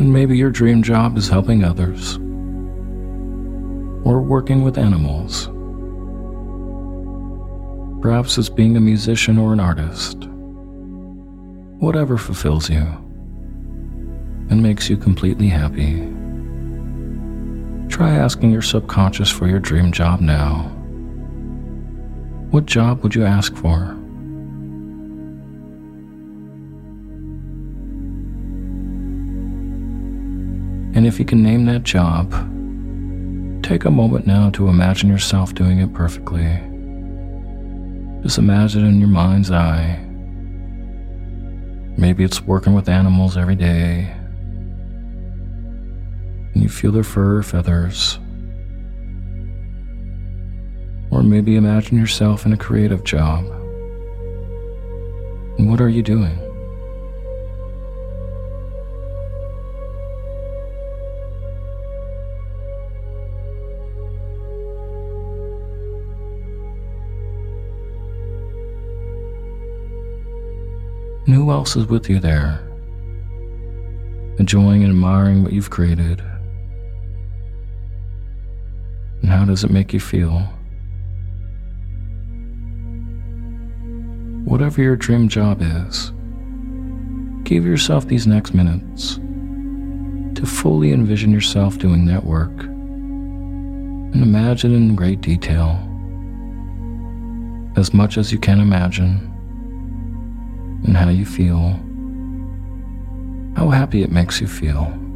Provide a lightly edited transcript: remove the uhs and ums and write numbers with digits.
And maybe your dream job is helping others, or working with animals. Perhaps it's being a musician or an artist. Whatever fulfills you and makes you completely happy. Try asking your subconscious for your dream job now. What job would you ask for? And if you can name that job, take a moment now to imagine yourself doing it perfectly. Just imagine in your mind's eye. Maybe it's working with animals every day, and you feel their fur or feathers. Or maybe imagine yourself in a creative job. And what are you doing? And who else is with you there, enjoying and admiring what you've created? And how does it make you feel? Whatever your dream job is, give yourself these next minutes to fully envision yourself doing that work, and imagine in great detail, as much as you can imagine, and how you feel, how happy it makes you feel.